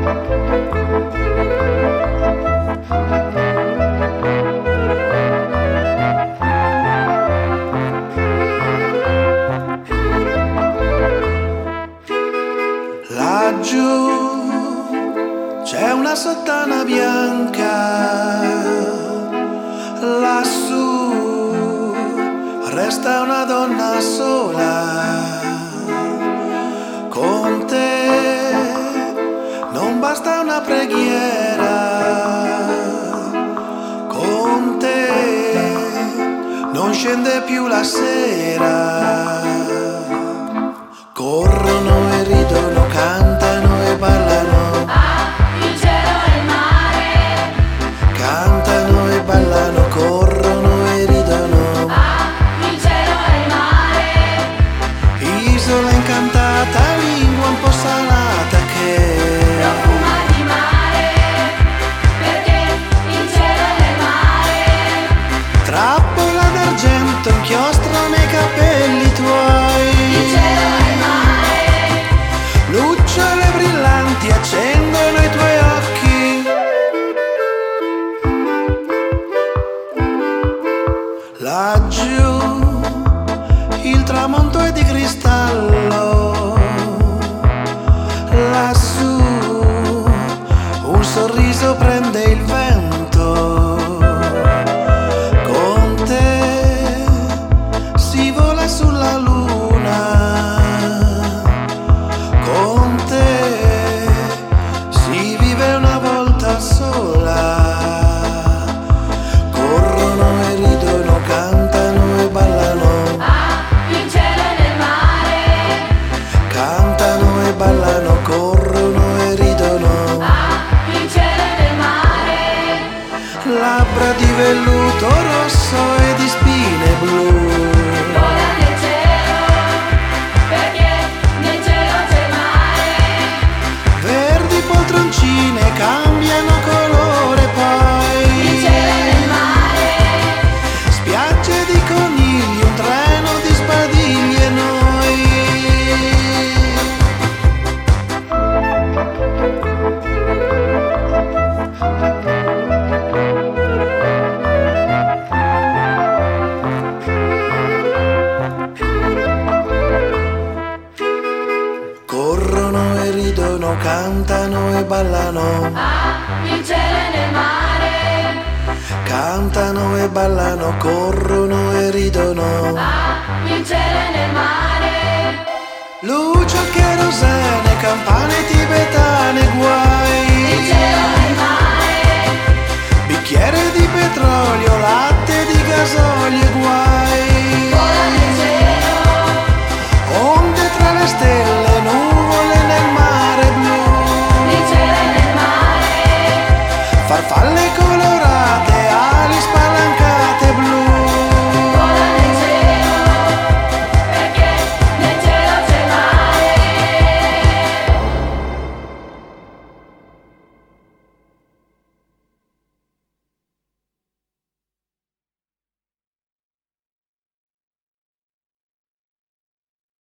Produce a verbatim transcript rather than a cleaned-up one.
Laggiù c'è una sottana bianca, lassù resta una donna sola. Con te non basta una preghiera, con te non scende più la sera. Corrono e ridono, cantano e ballano. Ah, il cielo e il mare. Cantano e ballano, corrono e ridono. Ah, il cielo e il mare. Isola incantata, lingua un po' salata che Profuma di mare, perché il cielo e il mare. trappola d'argento inchiostra nei capelli tuoi. Il cielo e il mare. Lucciole brillanti accendono i tuoi occhi. Laggiù il tramonto è di cristallo, lassù un sorriso prende il vento. Con te si vola sulla luna, con te si vive una volta sola. Corrono e ridono, cantano e ballano. Ah, il cielo e il mare. Cantano e ballano, corrono e ridono. Ah, il cielo e il mare. Labbra di velluto rosso e di spine blu. Vola nel cielo, perché nel cielo c'è il mare. Verdi poltroncine cambiano colore poi. Il cielo e il mare. Spiagge di conigli, un treno di sbadiglie e noi. Corrono e ridono, cantano e ballano. Ah, il cielo e nel mare. Cantano e ballano, corrono e ridono. Ah, il cielo e nel mare. Luce al cherosene